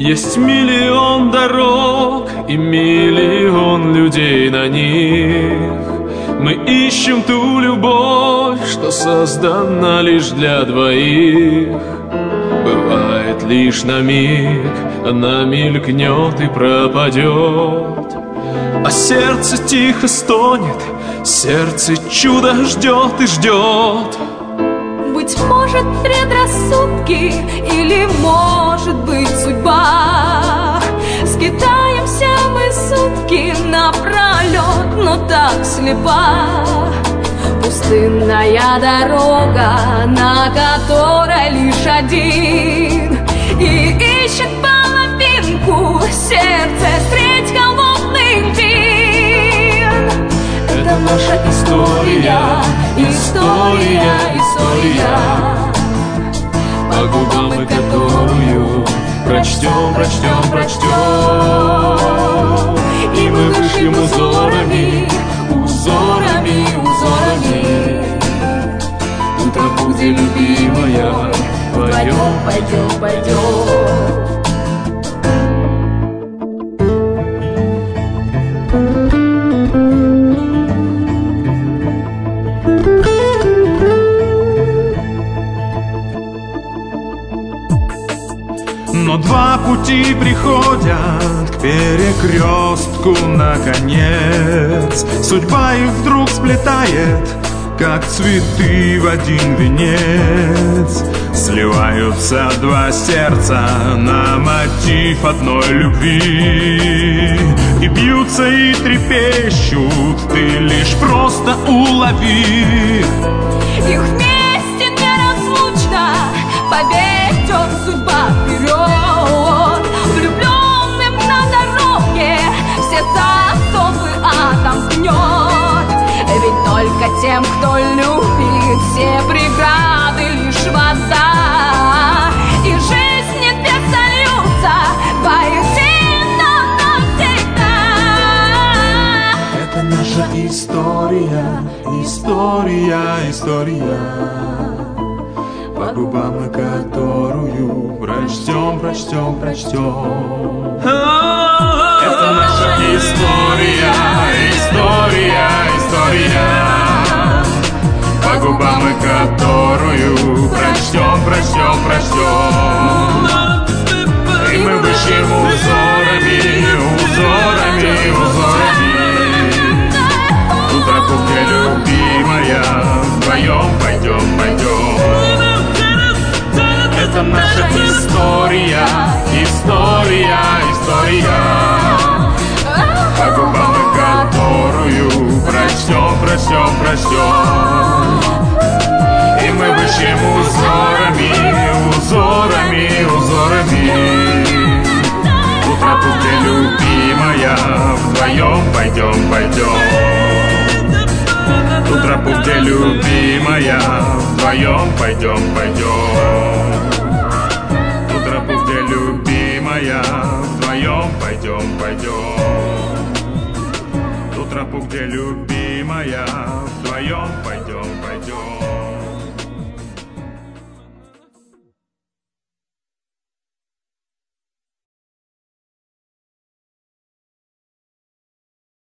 Есть миллион дорог и миллион людей на них. Мы ищем ту любовь, что создана лишь для двоих. Бывает лишь на миг, она мелькнет и пропадет, а сердце тихо стонет, сердце чудо ждет и ждет. Быть может, предрассудки или, может быть, судьба. Скитаемся мы сутки напролет, но так слепа. Пустынная дорога, на которой лишь один, и ищет половинку сердце средь холодных дин. Это наша история, история, история, по губам мы которую прочтем, прочтем, прочтем. И мы вышьем узорами, узорами, узорами ту тропу, где любимая, пойдем, пойдем, пойдем. Но два пути приходят к перекрестку наконец. Судьба их вдруг сплетает, как цветы в один венец. Сливаются два сердца на мотив одной любви, и бьются, и трепещут, ты лишь просто улови. Их вместе неразлучно поведет судьба вперед. Влюбленным на дороге все засовы отомкнет. Ведь только тем, кто любит, все преграды лишь вода, и жизни две сольются воедино навсегда. Это наша история, история, история, по губам мы которую прочтем, прочтем, прочтем. Это наша история, история, история, по губам мы которую прочтем, прочтем, прочтем. И мы вышьем узорами, узорами, узорами ту тропу, где любимая, вдвоем пойдем, пойдем. Это наша история, история, история, по губам мы которую прочтем, прочтем, прочтем. И мы вышьем узорами, узорами, узорами ту тропу, где любимая, вдвоем пойдем, пойдем. Ту тропу, где любимая, вдвоем пойдем, пойдем. Ту тропу, где любимая, вдвоем пойдем, пойдем. Ту тропу, где любимая, вдвоем пойдем, пойдем.